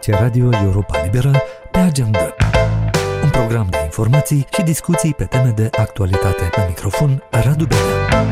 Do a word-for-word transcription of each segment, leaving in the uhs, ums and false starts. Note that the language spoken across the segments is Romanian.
Aici Radio Europa Liberă pe agenda. Un program de informații și discuții pe teme de actualitate. La microfon, Radu Benea.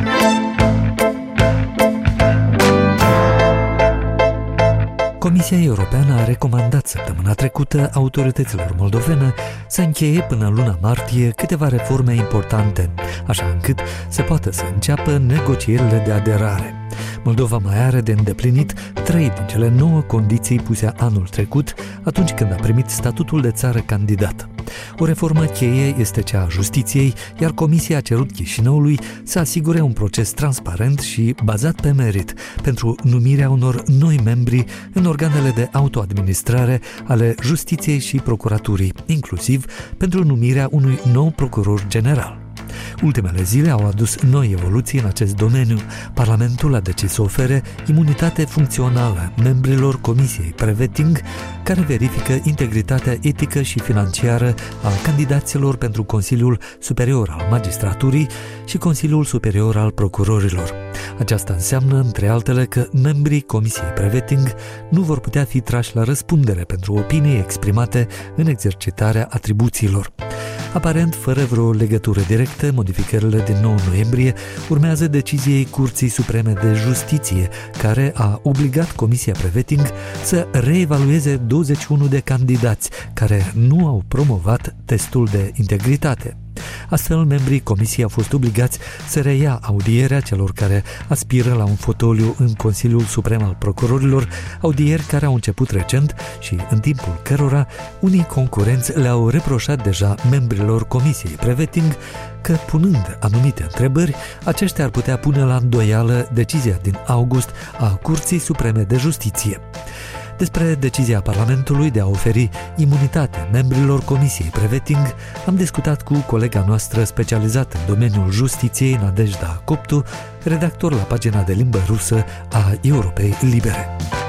Comisia Europeană a recomandat săptămâna trecută autorităților moldovene să încheie până în luna martie câteva reforme importante, așa încât să poată să înceapă negocierile de aderare. Moldova mai are de îndeplinit trei din cele nouă condiții puse anul trecut, atunci când a primit statutul de țară candidată. O reformă cheie este cea a justiției, iar Comisia a cerut Chișinăului să asigure un proces transparent și bazat pe merit pentru numirea unor noi membri în organele de autoadministrare ale justiției și procuraturii, inclusiv pentru numirea unui nou procuror general. Ultimele zile au adus noi evoluții în acest domeniu. Parlamentul a decis să ofere imunitate funcțională membrilor Comisiei Prevetting, care verifică integritatea etică și financiară a candidaților pentru Consiliul Superior al Magistraturii și Consiliul Superior al Procurorilor. Aceasta înseamnă, între altele, că membrii Comisiei Prevetting nu vor putea fi trași la răspundere pentru opinii exprimate în exercitarea atribuțiilor. Aparent, fără vreo legătură directă, modificările din nouă noiembrie urmează deciziei Curții Supreme de Justiție, care a obligat Comisia Prevetting să reevalueze douăzeci și unu de candidați care nu au promovat testul de integritate. Astfel, membrii comisiei au fost obligați să reia audierea celor care aspiră la un fotoliu în Consiliul Suprem al Procurorilor, audieri care au început recent și în timpul cărora unii concurenți le-au reproșat deja membrilor Comisiei Prevetting că, punând anumite întrebări, aceștia ar putea pune la îndoială decizia din august a Curții Supreme de Justiție. Despre decizia Parlamentului de a oferi imunitate membrilor Comisiei Prevetting am discutat cu colega noastră specializată în domeniul justiției, Nadejda Coptu, redactor la pagina de limbă rusă a Europei Libere.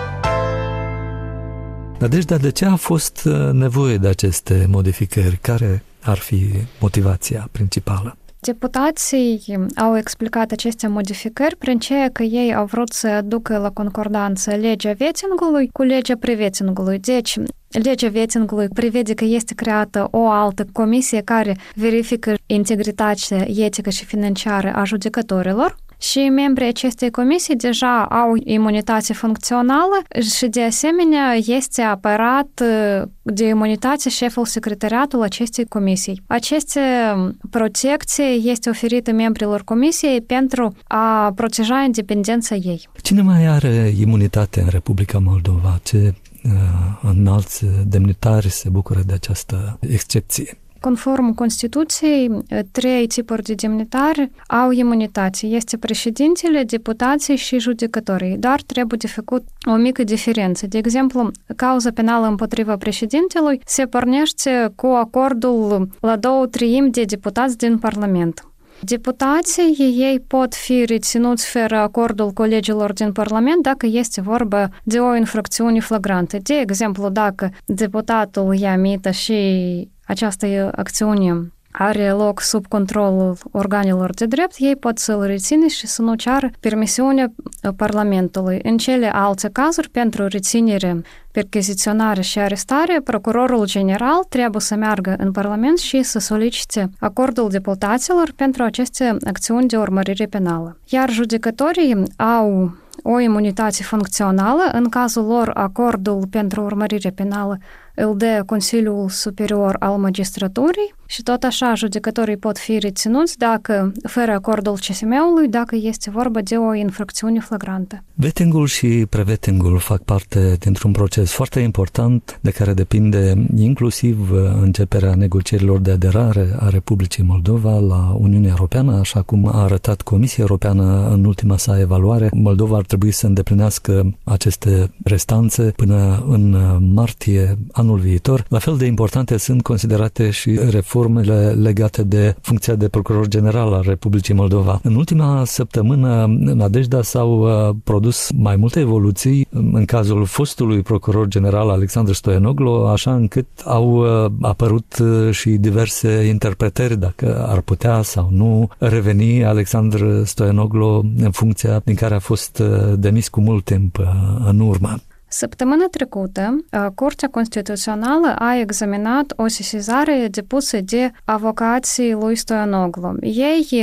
Nadejda, de ce a fost nevoie de aceste modificări? Care ar fi motivația principală? Deputații au explicat aceste modificări prin ceea că ei au vrut să aducă la concordanță legea vettingului cu legea prevettingului. Deci, legea vettingului prevede că este creată o altă comisie care verifică integritatea etică și financiară a judecătorilor. Și membrii acestei comisii deja au imunitate funcțională și, de asemenea, este apărat de imunitate șeful secretariatului acestei comisii. Aceste protecții este oferită membrilor comisiei pentru a proteja independența ei. Cine mai are imunitate în Republica Moldova? Ce uh, înalți demnitari se bucură de această excepție? Conform Constituției, trei tipuri de demnitari au imunitate. Este președintele, deputații și judecătorii, dar trebuie de făcut o mică diferență. De exemplu, cauza penală împotriva președintelui se pornește cu acordul la două treimi de deputați din Parlament. Deputații ei pot fi reținuți fără acordul colegilor din Parlament dacă este vorba de o infracțiune flagrantă. De exemplu, dacă deputatul ia mită și această acțiune are loc sub controlul organelor de drept, ei pot să-l reține și să nu ceară permisiunea Parlamentului. În cele alte cazuri, pentru reținere, percheziționare și arestare, procurorul general trebuie să meargă în Parlament și să solicite acordul deputaților pentru aceste acțiuni de urmărire penală. Iar judecătorii au o imunitate funcțională. În cazul lor, acordul pentru urmărire penală îl dă Consiliul Superior al Magistraturii și tot așa judecătorii pot fi reținuți dacă, fără acordul C S M-ului, dacă este vorba de o infracțiune flagrantă. Vettingul și prevettingul fac parte dintr-un proces foarte important de care depinde inclusiv începerea negocierilor de aderare a Republicii Moldova la Uniunea Europeană, așa cum a arătat Comisia Europeană în ultima sa evaluare. Moldova ar trebui să îndeplinească aceste restanțe până în martie anul viitor. La fel de importante sunt considerate și reformele legate de funcția de procuror general al Republicii Moldova. În ultima săptămână, Nadejda, s-au produs mai multe evoluții în cazul fostului procuror general Alexandru Stoianoglu, așa încât au apărut și diverse interpretări dacă ar putea sau nu reveni Alexandru Stoianoglu în funcția din care a fost demis cu mult timp în urmă. Săptămâna trecută, Curtea Constituțională a examinat o sesizare depusă de avocații lui Stoianoglu. Ei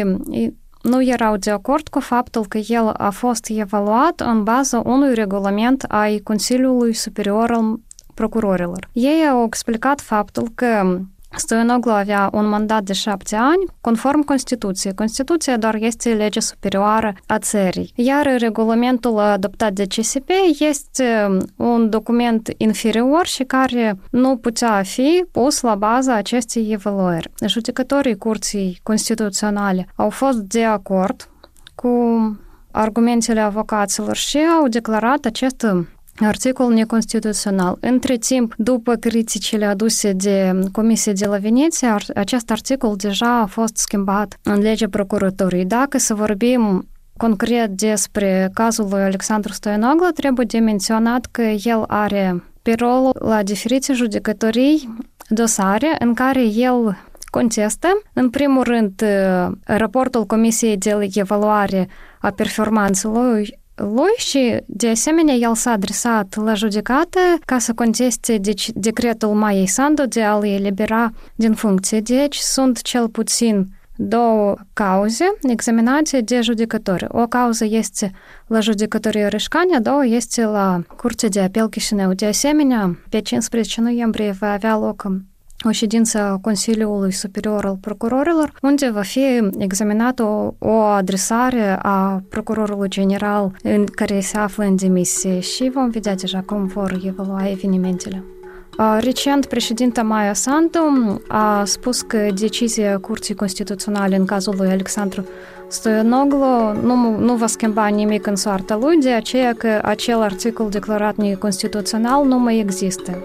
nu erau de acord cu faptul că el a fost evaluat în baza unui regulament ai Consiliului Superior al Procurorilor. Ei au explicat faptul că Stoianoglu avea un mandat de șapte ani, conform Constituției. Constituția doar este legea superioară a țării. Iar regulamentul adoptat de C S P este un document inferior și care nu putea fi pus la baza acestei evaluări. Judecătorii Curții Constituționale au fost de acord cu argumentele avocaților și au declarat acest articol neconstituțional. Între timp, după criticile aduse de Comisia de la Veneția, acest articol deja a fost schimbat în legea procuraturii. Dacă să vorbim concret despre cazul lui Alexandru Stoianoglu, trebuie de menționat că el are pe rol la diferite judecătorii dosare în care el contestă, în primul rând, raportul Comisiei de evaluare a performanțelor lui și, de asemenea, el s-a adresat la judecată ca să conteste deci, decretul Maiei Sandu de a-l elibera din funcție. Deci, sunt cel puțin două cauze examinate de judecători. O cauză este la judecătoria Reșcani, a doua este la Curtea de Apel Chișinău. De asemenea, pe cincisprezece noiembrie va avea loc o ședință a Consiliului Superior al Procurorilor, unde va fi examinată o, o adresare a Procurorului General în care se află în demisie și vom vedea deja cum vor evolua evenimentele. Recent, președinta Maia Sandu a spus că decizia Curții Constituționale în cazul lui Alexandru Stoianoglu nu, nu va schimba nimic în soarta lui, de aceea că acel articol declarat neconstituțional nu mai există.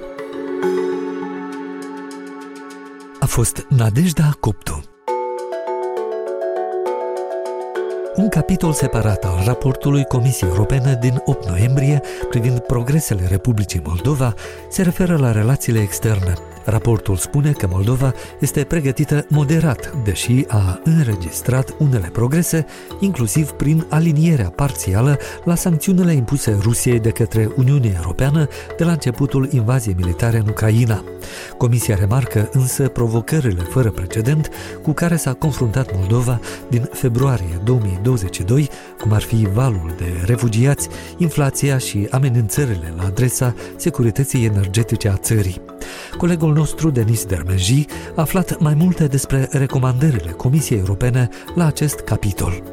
A fost Nadejda Coptu. Un capitol separat al raportului Comisiei Europene din opt noiembrie privind progresele Republicii Moldova se referă la relațiile externe. Raportul spune că Moldova este pregătită moderat, deși a înregistrat unele progrese, inclusiv prin alinierea parțială la sancțiunile impuse Rusiei de către Uniunea Europeană de la începutul invaziei militare în Ucraina. Comisia remarcă însă provocările fără precedent cu care s-a confruntat Moldova din februarie două mii douăzeci și doi, cum ar fi valul de refugiați, inflația și amenințările la adresa securității energetice a țării. Colegul nostru, Denis Dermenji, a aflat mai multe despre recomandările Comisiei Europene la acest capitol.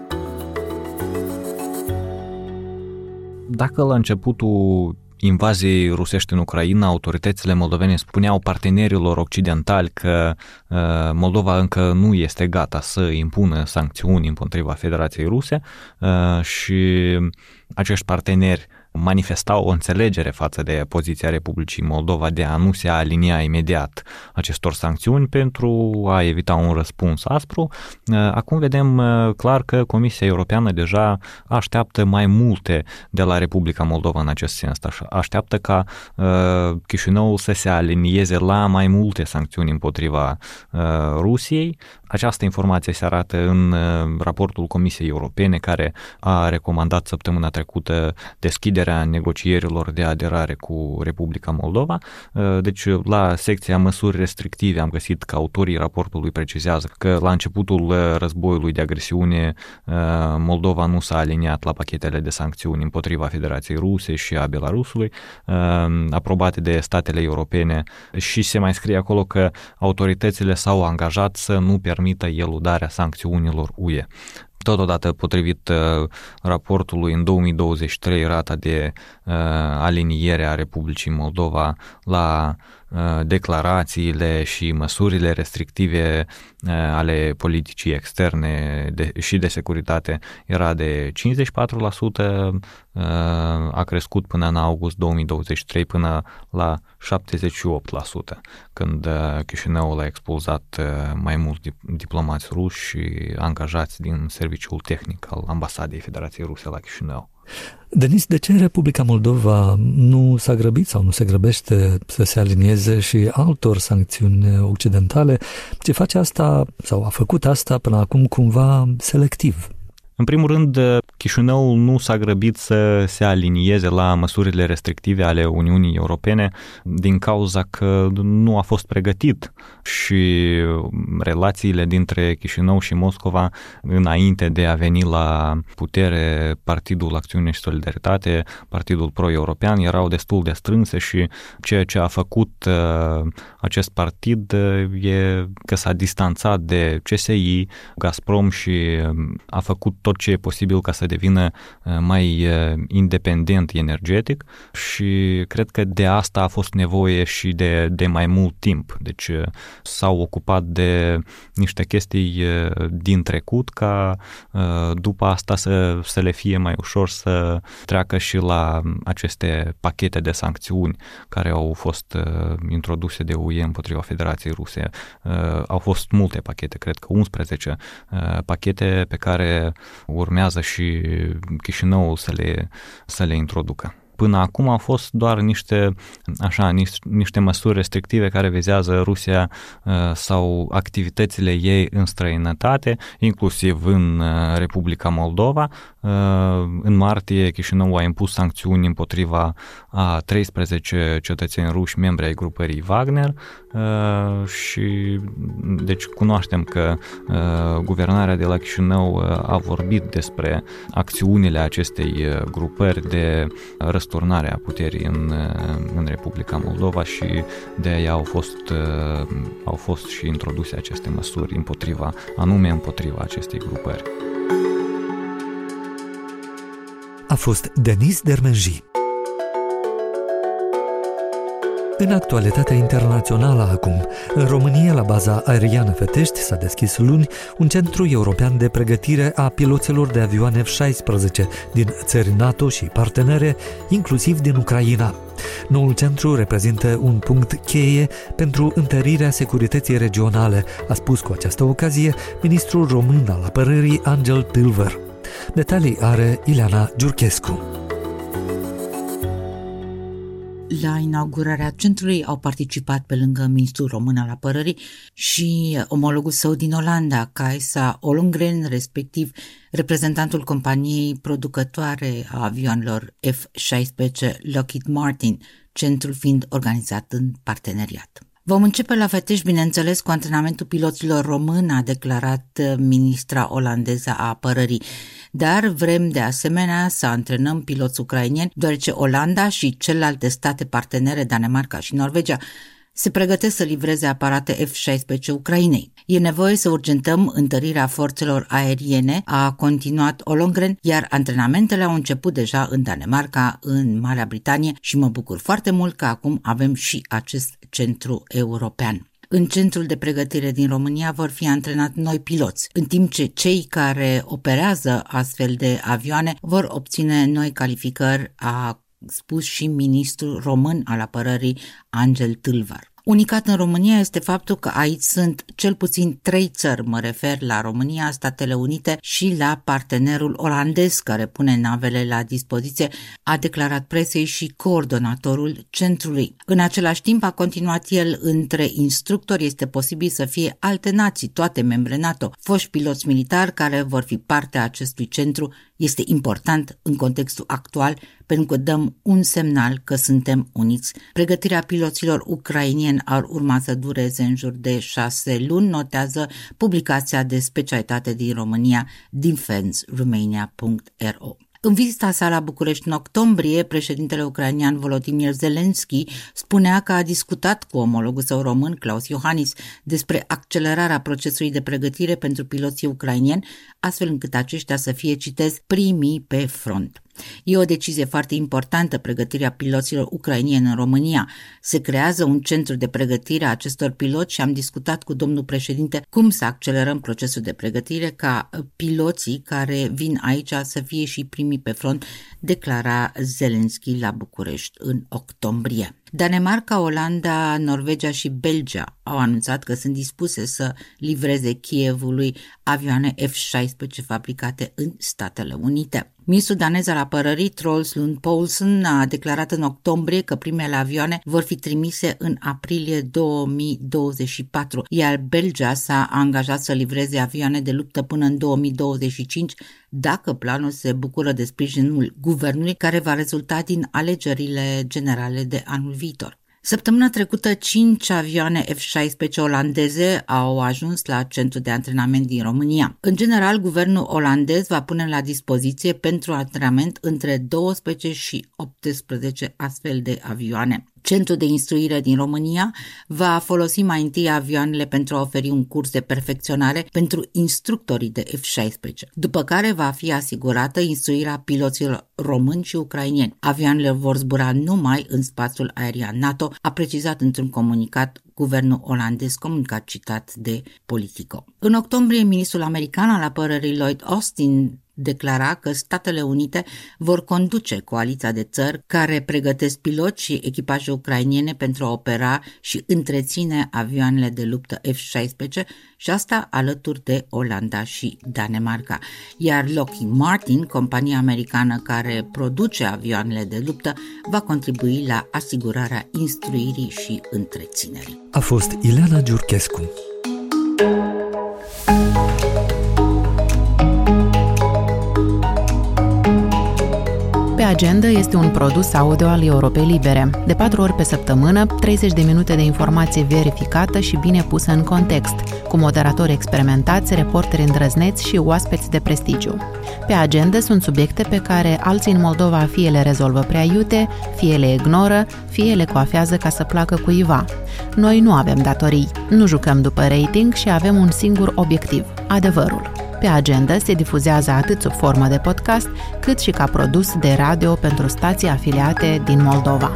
Dacă la începutul invaziei rusești în Ucraina, autoritățile moldovene spuneau partenerilor occidentali că uh, Moldova încă nu este gata să impună sancțiuni împotriva Federației Ruse uh, și acești parteneri manifestau o înțelegere față de poziția Republicii Moldova de a nu se alinia imediat acestor sancțiuni pentru a evita un răspuns aspru. Acum vedem clar că Comisia Europeană deja așteaptă mai multe de la Republica Moldova în acest sens. Așteaptă ca Chișinăul să se alinieze la mai multe sancțiuni împotriva Rusiei. Această informație se arată în raportul Comisiei Europene, care a recomandat săptămâna trecută deschiderea negocierilor de aderare cu Republica Moldova. Deci, la secția măsuri restrictive am găsit că autorii raportului precizează că la începutul războiului de agresiune Moldova nu s-a aliniat la pachetele de sancțiuni împotriva Federației Ruse și a Belarusului, aprobate de statele europene, și se mai scrie acolo că autoritățile s-au angajat să nu permită eludarea sancțiunilor U E. Totodată, potrivit uh, raportului, în două mii douăzeci și trei rata de uh, aliniere a Republicii Moldova la uh, declarațiile și măsurile restrictive uh, ale politicii externe de, și de securitate era de cincizeci și patru la sută, uh, a crescut până în august două mii douăzeci și trei până la șaptezeci și opt la sută, când uh, Chișinăul a expulzat uh, mai mulți diplomați ruși și angajați din serviciul tehnic al Ambasadei Federației Ruse la Chișinău. Denis, de ce Republica Moldova nu s-a grăbit sau nu se grăbește să se alinieze și altor sancțiuni occidentale, ci face asta sau a făcut asta până acum cumva selectiv? În primul rând, Chișinăul nu s-a grăbit să se alinieze la măsurile restrictive ale Uniunii Europene din cauza că nu a fost pregătit și relațiile dintre Chișinău și Moscova înainte de a veni la putere Partidul Acțiune și Solidaritate, Partidul Pro-European, erau destul de strânse și ceea ce a făcut acest partid e că s-a distanțat de C S I, Gazprom și a făcut tot ce e posibil ca să devină mai independent energetic și cred că de asta a fost nevoie și de, de mai mult timp. Deci s-au ocupat de niște chestii din trecut ca după asta să, să le fie mai ușor să treacă și la aceste pachete de sancțiuni care au fost introduse de U E împotriva Federației Ruse. Au fost multe pachete, cred că unsprezece pachete pe care urmează și Chișinăul să le, să le introducă. Până acum au fost doar niște, așa, niște măsuri restrictive care vizează Rusia sau activitățile ei în străinătate, inclusiv în Republica Moldova. În martie, Chișinău a impus sancțiuni împotriva a treisprezece cetățeni ruși, membri ai grupării Wagner și deci cunoaștem că guvernarea de la Chișinău a vorbit despre acțiunile acestei grupări de răsturnare a puterii în, în Republica Moldova și de aia au fost, au fost și introduse aceste măsuri împotriva, anume împotriva acestei grupări. A fost Denis Dermenji. În actualitatea internațională acum, în România, la baza aeriană Fetești, s-a deschis luni un centru european de pregătire a piloților de avioane F șaisprezece din țări NATO și partenere, inclusiv din Ucraina. Noul centru reprezintă un punct cheie pentru întărirea securității regionale, a spus cu această ocazie ministrul român al apărării Angel Tâlvăr. Detalii are Ileana Giurchescu. La inaugurarea centrului au participat pe lângă ministrul român al apărării și omologul său din Olanda, Kajsa Ollongren, respectiv reprezentantul companiei producătoare a avioanelor F șaisprezece Lockheed Martin, centrul fiind organizat în parteneriat. Vom începe la Fetești, bineînțeles, cu antrenamentul piloților români, a declarat ministra olandeză a apărării. Dar vrem de asemenea să antrenăm piloți ucraineni, deoarece Olanda și celelalte state partenere, Danemarca și Norvegia, se pregătesc să livreze aparate F șaisprezece Ucrainei. E nevoie să urgentăm întărirea forțelor aeriene, a continuat Ollongren, iar antrenamentele au început deja în Danemarca, în Marea Britanie și mă bucur foarte mult că acum avem și acest centru european. În centrul de pregătire din România vor fi antrenați noi piloți, în timp ce cei care operează astfel de avioane vor obține noi calificări, a spus și ministrul român al apărării Angel Tâlvăr. Unicat în România este faptul că aici sunt cel puțin trei țări, mă refer la România, Statele Unite și la partenerul olandez care pune navele la dispoziție, a declarat presei și coordonatorul centrului. În același timp, a continuat el, între instructori este posibil să fie alte nații, toate membre NATO. Foști piloți militari care vor fi parte a acestui centru este important în contextul actual pentru că dăm un semnal că suntem uniți. Pregătirea piloților ucrainieni ar urma să dureze în jur de șase luni, notează publicația de specialitate din România defense romania punct r o. În vizita sa la București în octombrie, președintele ucrainean Volodymyr Zelensky spunea că a discutat cu omologul său român, Klaus Iohannis, despre accelerarea procesului de pregătire pentru piloții ucrainieni, astfel încât aceștia să fie, citez, primii pe front. E o decizie foarte importantă, pregătirea piloților ucrainieni în România. Se creează un centru de pregătire a acestor piloți și am discutat cu domnul președinte cum să accelerăm procesul de pregătire ca piloții care vin aici să fie și primii pe front, declara Zelensky la București în octombrie. Danemarca, Olanda, Norvegia și Belgia au anunțat că sunt dispuse să livreze Kievului avioane F șaisprezece fabricate în Statele Unite. Ministrul danez al apărării, Troels Lund Poulsen, a declarat în octombrie că primele avioane vor fi trimise în aprilie două mii douăzeci și patru, iar Belgia s-a angajat să livreze avioane de luptă până în două mii douăzeci și cinci, dacă planul se bucură de sprijinul guvernului, care va rezulta din alegerile generale de anul viitor. Săptămâna trecută, cinci avioane F șaisprezece olandeze au ajuns la centru de antrenament din România. În general, guvernul olandez va pune la dispoziție pentru antrenament între douăsprezece și optsprezece astfel de avioane. Centrul de instruire din România va folosi mai întâi avioanele pentru a oferi un curs de perfecționare pentru instructorii de F șaisprezece, după care va fi asigurată instruirea piloților români și ucrainieni. Avioanele vor zbura numai în spațiul aerian NATO, a precizat într-un comunicat guvernul olandez, comunicat citat de Politico. În octombrie, ministrul american al apărării Lloyd Austin declara că Statele Unite vor conduce coaliția de țări care pregătesc piloți și echipaje ucrainiene pentru a opera și întreține avioanele de luptă F șaisprezece și asta alături de Olanda și Danemarca. Iar Lockheed Martin, compania americană care produce avioanele de luptă, va contribui la asigurarea instruirii și întreținerii. A fost Ileana Giurchescu. Pe agenda este un produs audio al Europei Libere. De patru ori pe săptămână, treizeci de minute de informație verificată și bine pusă în context, cu moderatori experimentați, reporteri îndrăzneți și oaspeți de prestigiu. Pe agenda sunt subiecte pe care alții în Moldova fie le rezolvă prea iute, fie le ignoră, fie le coafează ca să placă cuiva. Noi nu avem datorii, nu jucăm după rating și avem un singur obiectiv, adevărul. Pe agenda se difuzează atât sub formă de podcast, cât și ca produs de radio pentru stații afiliate din Moldova.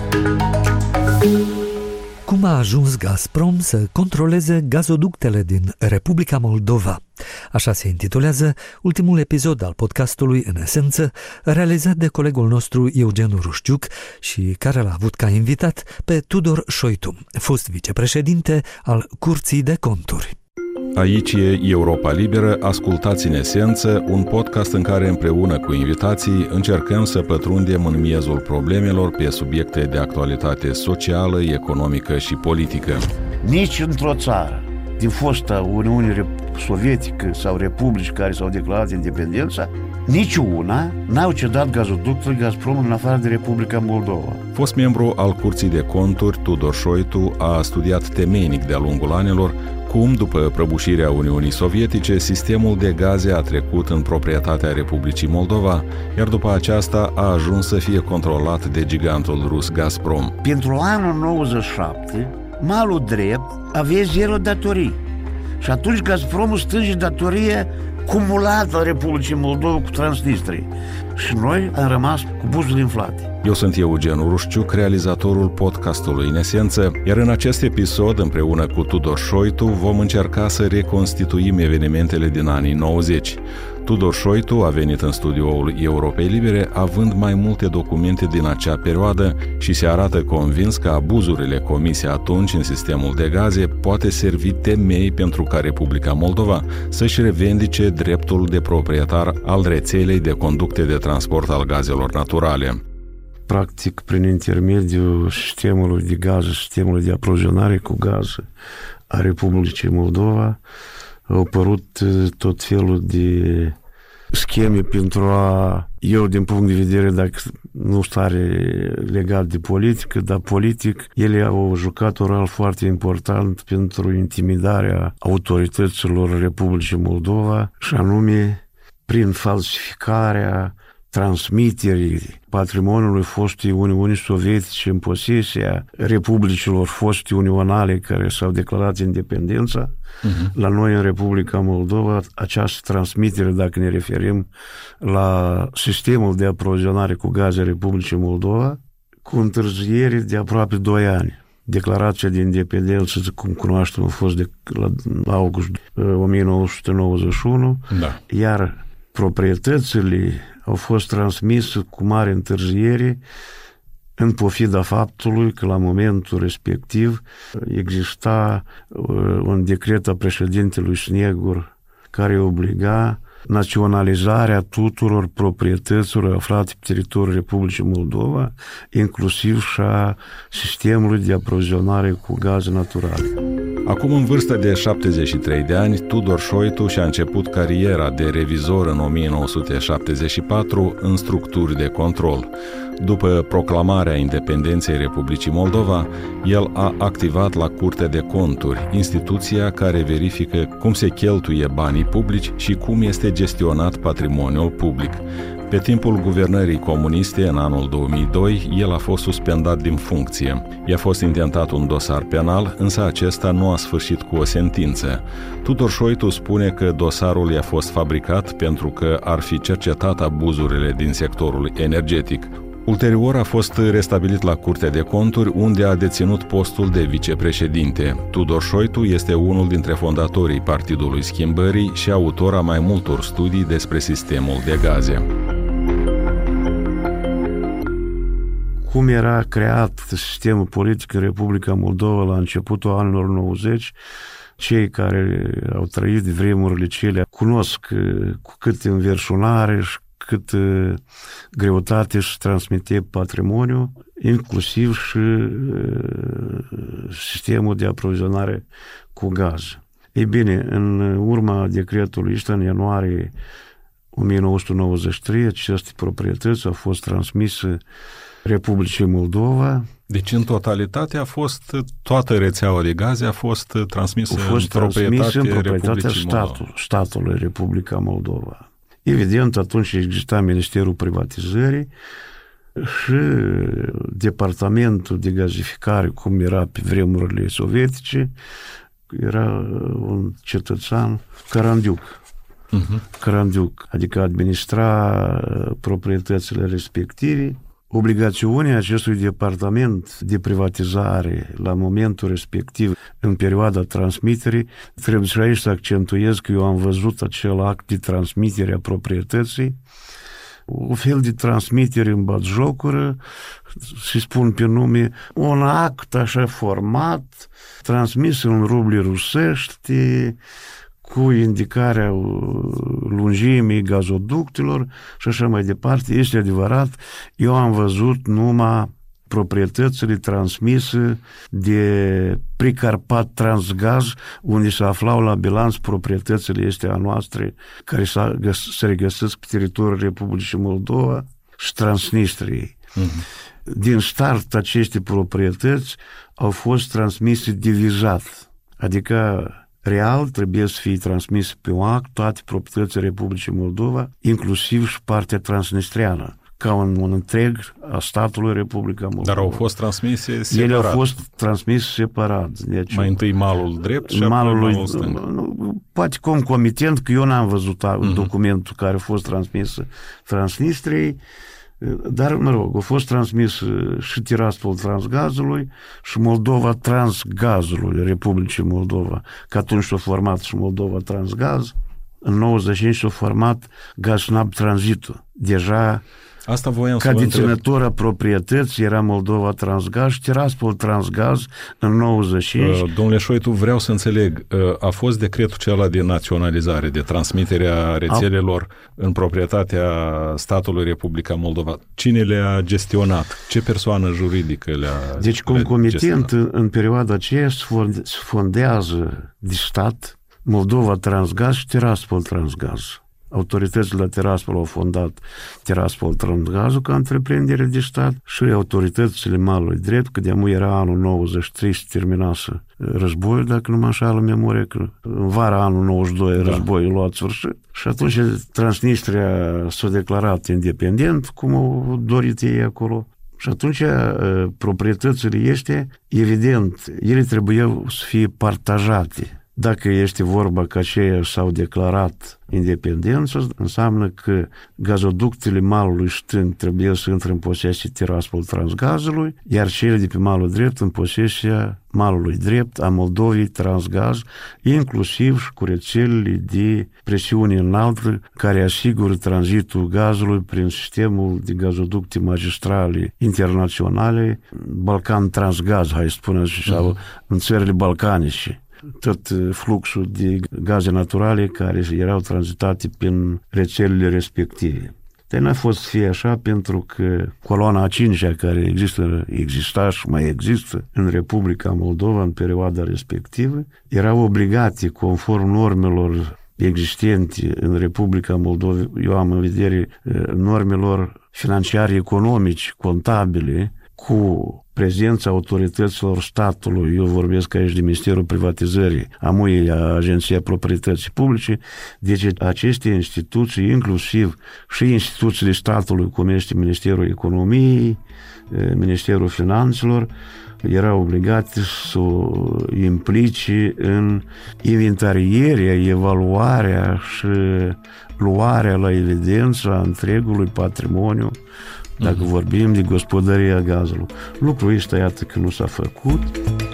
Cum a ajuns Gazprom să controleze gazoductele din Republica Moldova? Așa se intitulează ultimul episod al podcastului În Esență, realizat de colegul nostru Eugen Rușciuc și care l-a avut ca invitat pe Tudor Șoitu, fost vicepreședinte al Curții de Conturi. Aici e Europa Liberă, ascultați În Esență, un podcast în care împreună cu invitații încercăm să pătrundem în miezul problemelor pe subiecte de actualitate socială, economică și politică. Nici într-o țară din fosta Uniune Sovietică sau republici care s-au declarat independența, niciuna n-au cedat gazoductul Gazprom în afară de Republica Moldova. Fost membru al Curții de Conturi, Tudor Șoitu a studiat temeinic de-a lungul anilor cum, după prăbușirea Uniunii Sovietice, sistemul de gaze a trecut în proprietatea Republicii Moldova, iar după aceasta a ajuns să fie controlat de gigantul rus Gazprom. Pentru anul nouăzeci și șapte, malul drept avea zero datorii. Și atunci Gazpromul stânge datorie cumulată a Republicii Moldova cu Transnistria. Și noi am rămas cu buzele inflate. Eu sunt Eugen Rușciuc, realizatorul podcastului În Esență, iar în acest episod, împreună cu Tudor Șoitu, vom încerca să reconstituim evenimentele din anii nouăzeci. Tudor Șoitu a venit în studioul Europei Libere având mai multe documente din acea perioadă și se arată convins că abuzurile comise atunci în sistemul de gaze poate servi temei pentru ca Republica Moldova să-și revendice dreptul de proprietar al rețelei de conducte de transport al gazelor naturale. Practic, prin intermediul sistemului de gaze, sistemului de aprovizionare cu gaze a Republicii Moldova, au apărut tot felul de scheme pentru a, eu din punct de vedere, dacă nu stare legat de politică, dar politic, ele au jucat un rol foarte important pentru intimidarea autorităților Republicii Moldova și anume prin falsificarea transmiterii patrimoniului fostei Uniunii Sovietice în posesia republicilor foste unionale care s-au declarat independența. Uh-huh. La noi, în Republica Moldova, această transmitere, dacă ne referim la sistemul de aprovizionare cu gaze Republicii Moldova, cu întârziere de aproape doi ani. Declarația de independență, cum cunoaștem, a fost de la august o mie nouă sute nouăzeci și unu, da. Iar proprietățile au fost transmise cu mare întârziere în pofida faptului că la momentul respectiv exista un decret a președintelui Snegur care obliga naționalizarea tuturor proprietăților aflate pe teritoriul Republicii Moldova, inclusiv și a sistemului de aprovizionare cu gaze naturale. Acum, în vârstă de șaptezeci și trei de ani, Tudor Șoitu și-a început cariera de revizor în o mie nouă sute șaptezeci și patru în structuri de control. După proclamarea independenței Republicii Moldova, el a activat la Curtea de Conturi, instituția care verifică cum se cheltuie banii publici și cum este gestionat patrimoniul public. Pe timpul guvernării comuniste, în anul două mii doi, el a fost suspendat din funcție. I-a fost intentat un dosar penal, însă acesta nu a sfârșit cu o sentință. Tudor Șoitu spune că dosarul i-a fost fabricat pentru că ar fi cercetat abuzurile din sectorul energetic. Ulterior a fost restabilit la Curtea de Conturi, unde a deținut postul de vicepreședinte. Tudor Șoitu este unul dintre fondatorii Partidului Schimbării și autor a mai multor studii despre sistemul de gaze. Cum era creat sistemul politic în Republica Moldova la începutul anilor nouăzeci, cei care au trăit vremurile cele cunosc cu cât înverșunare și cât greutate și transmite patrimoniu, inclusiv și sistemul de aprovizionare cu gaz. Ei bine, în urma decretului ăsta, în ianuarie o mie nouă sute nouăzeci și trei, aceste proprietăți au fost transmise Republicii Moldova. Deci, în totalitate, a fost toată rețeaua de gaze a fost transmisă a fost în proprietate în proprietatea Republicii statul, Moldova. statului Republica Moldova. Evident, atunci exista Ministerul Privatizării și Departamentul de Gazificare, cum era pe vremurile sovietice, era un cetățean Carandiuc. Uh-huh. Carandiuc, adică administra proprietățile respective. Obligațiunea acestui departament de privatizare la momentul respectiv, în perioada transmiterii, trebuie și aici să accentuez că eu am văzut acel act de transmitere a proprietății, o fel de transmitere în batjocură, și spun pe nume, un act așa format, transmis în ruble rusești, cu indicarea lungimii gazoductelor și așa mai departe. Este adevărat, eu am văzut numai proprietățile transmise de Pricarpat Transgaz, unde se aflau la bilanț proprietățile astea noastre, care se regăsesc pe teritoriul Republicii Moldova și Transnistriei. Uh-huh. Din start, aceste proprietăți au fost transmise divizat, adică real trebuie să fie transmis pe un act toate proprietățile Republicii Moldova, inclusiv și partea transnistriană, ca un, un întreg a statului Republica Moldova. Dar au fost transmise separat. Ele au fost transmise separat. Deci, mai întâi malul drept și malul apoi lui, malul stâng. Poate concomitent, că eu n-am văzut uh-huh. documentul care a fost transmis Transnistriei, dar, mă rog, a fost transmis și Tiraspol Transgazului și Moldova Transgazului Republicii Moldova, că atunci s-a format și Moldova Transgaz, în nouăzeci și cinci s-a format Gaznab Tranzitul. Deja Asta voiam ca deținător a proprietății era Moldova Transgaz și Tiraspol Transgaz în nouăzeci și cinci. Uh, domnule Șoitu, vreau să înțeleg, uh, a fost decretul acela de naționalizare, de transmiterea rețelelor a... în proprietatea statului Republica Moldova. Cine le-a gestionat? Ce persoană juridică le-a Deci, concomitent, în, în perioada aceea se fondează de stat Moldova Transgaz și Tiraspol Transgaz. Autoritățile la Tiraspol au fondat Tiraspol Transgazul ca întreprindere de stat și autoritățile malului drept, că de-amu era anul nouăzeci și trei și terminase războiul, dacă nu mă înșală memoria, că în vara anul nouăzeci și doi da. Războiul luat sfârșit. Și atunci Transnistria s-a declarat independent, cum au dorit ei acolo. Și atunci proprietățile este, evident, ele trebuiau să fie partajate Dacă este vorba că aceia s-au declarat independență, înseamnă că gazoductele malului stâng trebuie să intre în posesia Tiraspol-Transgazului, iar cele de pe malul drept în posesia malului drept a Moldovei Transgaz, inclusiv și cu rețelele de presiune înaltă care asigură tranzitul gazului prin sistemul de gazoducte magistrale internaționale, Balcan Transgaz, hai să spunem, sau în țările balcanice. Tot fluxul de gaze naturale care erau tranzitate prin rețelele respective. Dar n-a fost să fie așa pentru că coloana a cincea care există, exista și mai există în Republica Moldova în perioada respectivă, erau obligate, conform normelor existente în Republica Moldova, eu am în vedere normelor financiare, economici, contabile, cu prezența autorităților statului, eu vorbesc aici de Ministerul Privatizării, amuie Agenția Proprietății Publice, deci aceste instituții, inclusiv și instituțiile statului, cum este Ministerul Economiei, Ministerul Finanțelor, erau obligate să implice în inventarierea, evaluarea și luarea la evidență a întregului patrimoniu, dacă uh-huh. vorbim de gospodăria gazului. Lucrul ăsta, iată că nu s-a făcut.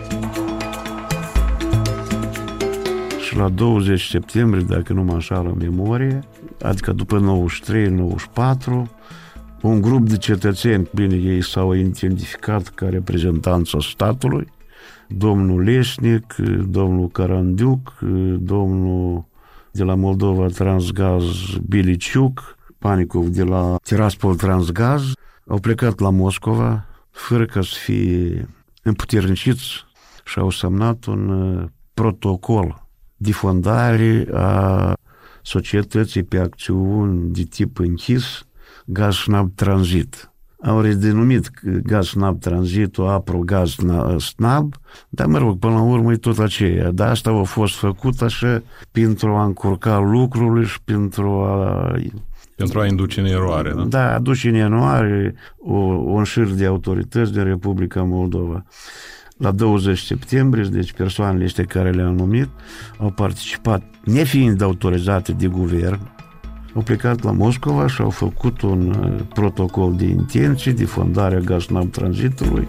Și la douăzeci septembrie, dacă nu mă înșală memorie, adică după nouăzeci și trei nouăzeci și patru, un grup de cetățeni, bine, ei s-au identificat ca reprezentanța statului, domnul Leșnic, domnul Carandiuc, domnul de la Moldova Transgaz Biliciuc, Panicov de la Tiraspol Transgaz, au plecat la Moscova fără ca să fie împuterniciți și au semnat un protocol de fondare a societății pe acțiuni de tip închis Gaz-Snab Transit. Au redenumit Gaz-Snab Transit-ul Apro-Gaz-Snab, dar mă rog, până la urmă e tot aceea. Dar asta a fost făcut așa pentru a încurca lucrurile și pentru a... Pentru a induce în eroare, da? Da, aduce în eroare o, un șir de autorități din Republica Moldova. La douăzeci septembrie, deci persoanele astea care le-au numit, au participat, nefiind autorizate de guvern, au plecat la Moscova și au făcut un protocol de intenție de fondare a Gaz-Snab Tranzitului.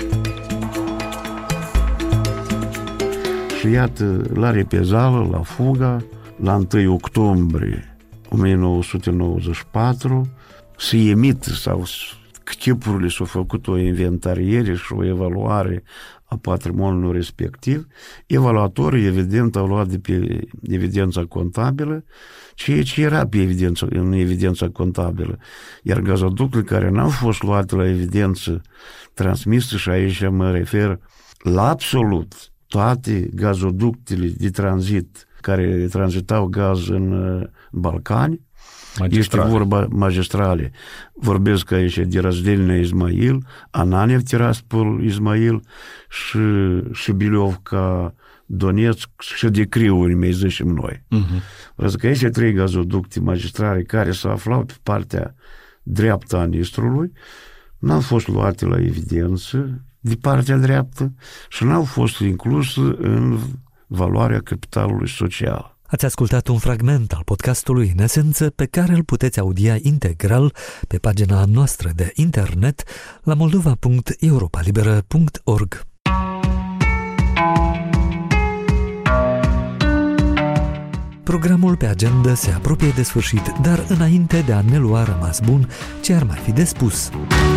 Și iată, la repezală, la fuga, la întâi octombrie o mie nouă sute nouăzeci și patru, se emită sau tipurile s-au făcut o inventariere și o evaluare a patrimoniului respectiv. Evaluatorii, evident, au luat de pe evidența contabilă ceea ce era pe evidență, în evidența contabilă. Iar gazoductele care n-au fost luate la evidență transmisă, și aici mă refer la absolut toate gazoductele de tranzit care tranzitau gaz în Balcani, magistrale. Este vorba magistrale. Vorbesc aici de Razdelina Izmail, Ananev Tiraspol Izmail și Șibiliovca Donetsk și de Criuri, mai zicem noi. Uh-huh. Vreau că aici trei gazoducte magistrale care se aflau pe partea dreaptă a Nistrului n-au fost luate la evidență de partea dreaptă și n-au fost incluse în valoarea capitalului social. Ați ascultat un fragment al podcastului În Esență, pe care îl puteți audia integral pe pagina noastră de internet la moldova punct europa liberă punct org. Programul pe agenda se apropie de sfârșit, dar înainte de a ne lua rămas bun, ce ar mai fi de spus?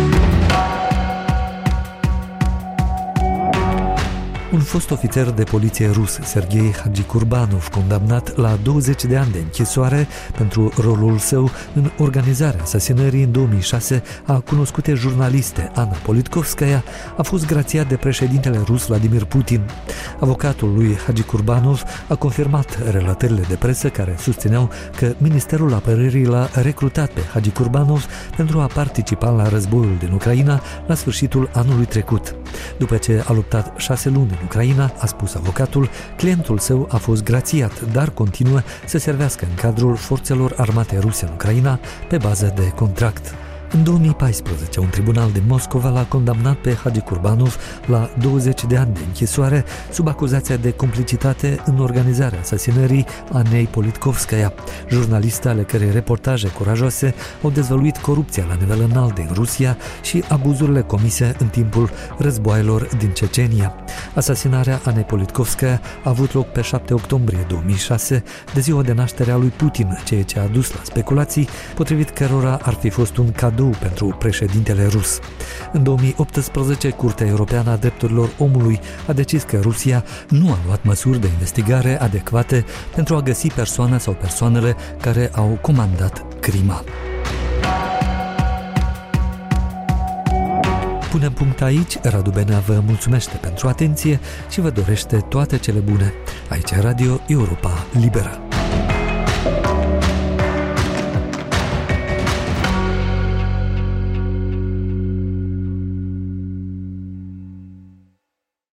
Un fost ofițer de poliție rus, Sergei Hagikurbanov, condamnat la douăzeci de ani de închisoare pentru rolul său în organizarea asasinării în două mii șase a cunoscute jurnaliste Ana Politkovskaya, a fost grațiat de președintele rus Vladimir Putin. Avocatul lui Hagikurbanov a confirmat relatările de presă care susțineau că Ministerul Apărării l-a recrutat pe Hagikurbanov pentru a participa la războiul din Ucraina la sfârșitul anului trecut. După ce a luptat șase luni în Ucraina, a spus avocatul, clientul său a fost grațiat, dar continuă să servească în cadrul forțelor armate ruse în Ucraina pe bază de contract. În două mii paisprezece, un tribunal din Moscova l-a condamnat pe Hagi Kurbanov la douăzeci de ani de închisoare sub acuzația de complicitate în organizarea asasinării Anei Politkovskaya, jurnalistă ale cărei reportaje curajoase au dezvăluit corupția la nivel înalt din Rusia și abuzurile comise în timpul războaielor din Cecenia. Asasinarea Anei Politkovskaya a avut loc pe șapte octombrie două mii șase, de ziua de naștere a lui Putin, ceea ce a dus la speculații potrivit cărora ar fi fost un cadou pentru președintele rus. În două mii optsprezece, Curtea Europeană a Drepturilor Omului a decis că Rusia nu a luat măsuri de investigare adecvate pentru a găsi persoana sau persoanele care au comandat crima. Punem punct aici, Radu Benea vă mulțumește pentru atenție și vă dorește toate cele bune. Aici Radio Europa Liberă.